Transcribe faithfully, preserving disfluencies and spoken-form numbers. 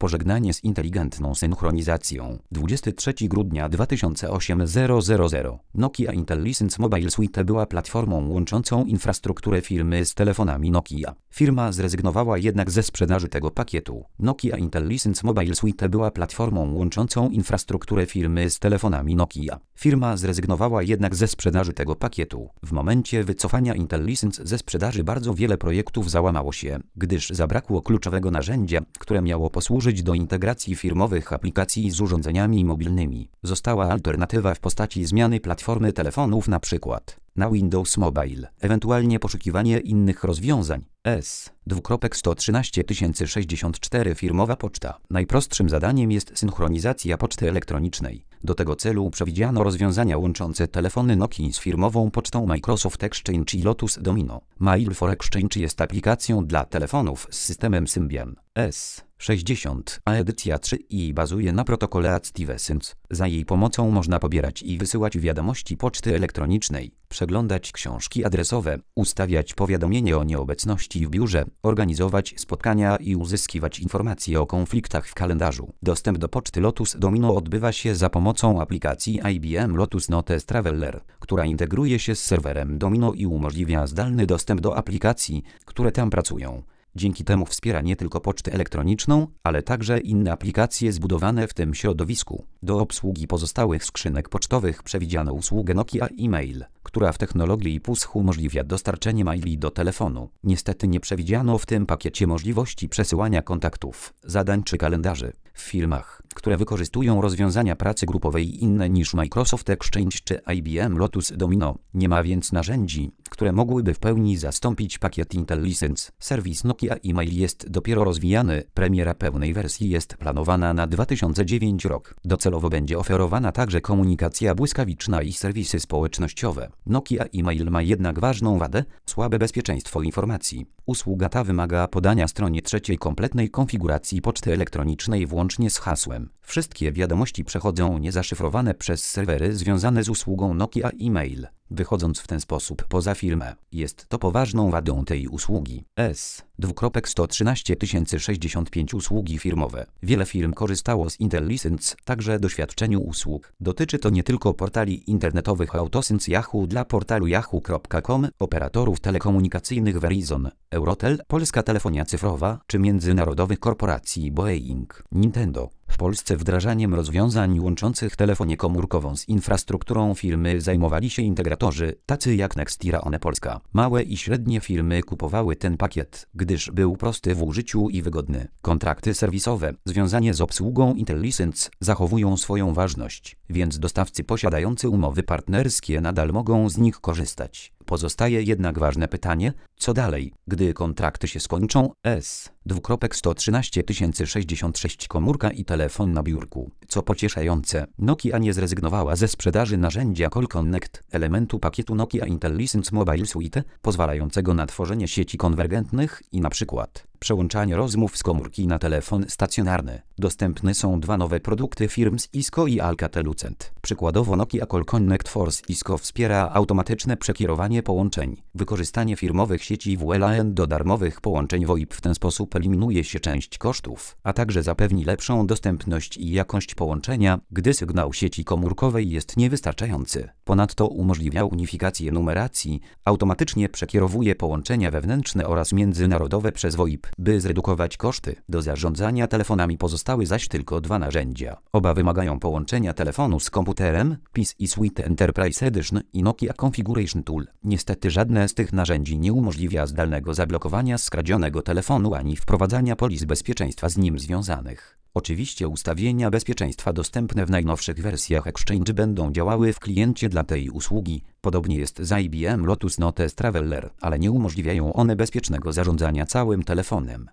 Pożegnanie z inteligentną synchronizacją. dwudziestego trzeciego grudnia dwa tysiące osiemnastego. Nokia Intelligent Mobile Suite była platformą łączącą infrastrukturę firmy z telefonami Nokia. Firma zrezygnowała jednak ze sprzedaży tego pakietu. Nokia Intelligent Mobile Suite była platformą łączącą infrastrukturę firmy z telefonami Nokia. Firma zrezygnowała jednak ze sprzedaży tego pakietu. W momencie wycofania Intelligent ze sprzedaży bardzo wiele projektów załamało się, gdyż zabrakło kluczowego narzędzia, które miało posłużyć do integracji firmowych aplikacji z urządzeniami mobilnymi. Została alternatywa w postaci zmiany platformy telefonów na przykład na Windows Mobile, ewentualnie poszukiwanie innych rozwiązań. S. sto trzynaście tysięcy sześćdziesiąt cztery Firmowa poczta. Najprostszym zadaniem jest synchronizacja poczty elektronicznej. Do tego celu przewidziano rozwiązania łączące telefony Nokii z firmową pocztą Microsoft Exchange i Lotus Domino. Mail for Exchange jest aplikacją dla telefonów z systemem Symbian S sześćdziesiąt, a edycja trzy i bazuje na protokole Ad Stevensons. Za jej pomocą można pobierać i wysyłać wiadomości poczty elektronicznej, przeglądać książki adresowe, ustawiać powiadomienie o nieobecności w biurze, organizować spotkania i uzyskiwać informacje o konfliktach w kalendarzu. Dostęp do poczty Lotus Domino odbywa się za pomocą aplikacji I B M Lotus Notes Traveler, która integruje się z serwerem Domino i umożliwia zdalny dostęp do aplikacji, które tam pracują. Dzięki temu wspiera nie tylko pocztę elektroniczną, ale także inne aplikacje zbudowane w tym środowisku. Do obsługi pozostałych skrzynek pocztowych przewidziano usługę Nokia E-mail, która w technologii P U S umożliwia dostarczenie maili do telefonu. Niestety nie przewidziano w tym pakiecie możliwości przesyłania kontaktów, zadań czy kalendarzy. W firmach, które wykorzystują rozwiązania pracy grupowej inne niż Microsoft Exchange czy I B M Lotus Domino, nie ma więc narzędzi, które mogłyby w pełni zastąpić pakiet Intelligent. Serwis Nokia E-mail jest dopiero rozwijany, premiera pełnej wersji jest planowana na dwa tysiące dziewiąty rok. Docelowo będzie oferowana także komunikacja błyskawiczna i serwisy społecznościowe. Nokia E-mail ma jednak ważną wadę, słabe bezpieczeństwo informacji. Usługa ta wymaga podania stronie trzeciej kompletnej konfiguracji poczty elektronicznej włącznie z hasłem. Wszystkie wiadomości przechodzą niezaszyfrowane przez serwery związane z usługą Nokia E-mail, wychodząc w ten sposób poza firmę. Jest to poważną wadą tej usługi. S. sto trzynaście tysięcy sześćdziesiąt pięć Usługi firmowe. Wiele firm korzystało z Intelligent także doświadczeniu usług. Dotyczy to nie tylko portali internetowych AutoSense Yahoo dla portalu yahoo kropka com, operatorów telekomunikacyjnych Verizon, Eurotel, Polska Telefonia Cyfrowa czy międzynarodowych korporacji Boeing, Nintendo. W Polsce wdrażaniem rozwiązań łączących telefonię komórkową z infrastrukturą firmy zajmowali się integratorzy, tacy jak Nextira One Polska. Małe i średnie firmy kupowały ten pakiet, gdyż był prosty w użyciu i wygodny. Kontrakty serwisowe, związane z obsługą Intelligent, zachowują swoją ważność, więc dostawcy posiadający umowy partnerskie nadal mogą z nich korzystać. Pozostaje jednak ważne pytanie, co dalej, gdy kontrakty się skończą. S. sto trzynaście tysięcy sześćdziesiąt sześć Komórka i telefon na biurku. Co pocieszające, Nokia nie zrezygnowała ze sprzedaży narzędzia Call Connect, elementu pakietu Nokia Intelligent Mobile Suite, pozwalającego na tworzenie sieci konwergentnych i na przykład przełączanie rozmów z komórki na telefon stacjonarny. Dostępne są dwa nowe produkty firm Cisco i Alcatel-Lucent. Przykładowo Nokia Call Connect Force Cisco wspiera automatyczne przekierowanie połączeń. Wykorzystanie firmowych sieci W L A N do darmowych połączeń VoIP w ten sposób eliminuje się część kosztów, a także zapewni lepszą dostępność i jakość połączenia, gdy sygnał sieci komórkowej jest niewystarczający. Ponadto umożliwia unifikację numeracji, automatycznie przekierowuje połączenia wewnętrzne oraz międzynarodowe przez VoIP, by zredukować koszty. Do zarządzania telefonami pozostały zaś tylko dwa narzędzia. Oba wymagają połączenia telefonu z komputerem, P I S i Suite Enterprise Edition i Nokia Configuration Tool. Niestety żadne z tych narzędzi nie umożliwia zdalnego zablokowania skradzionego telefonu ani wprowadzania polis bezpieczeństwa z nim związanych. Oczywiście ustawienia bezpieczeństwa dostępne w najnowszych wersjach Exchange będą działały w kliencie dla tej usługi. Podobnie jest z I B M Lotus Notes Traveler, ale nie umożliwiają one bezpiecznego zarządzania całym telefonem.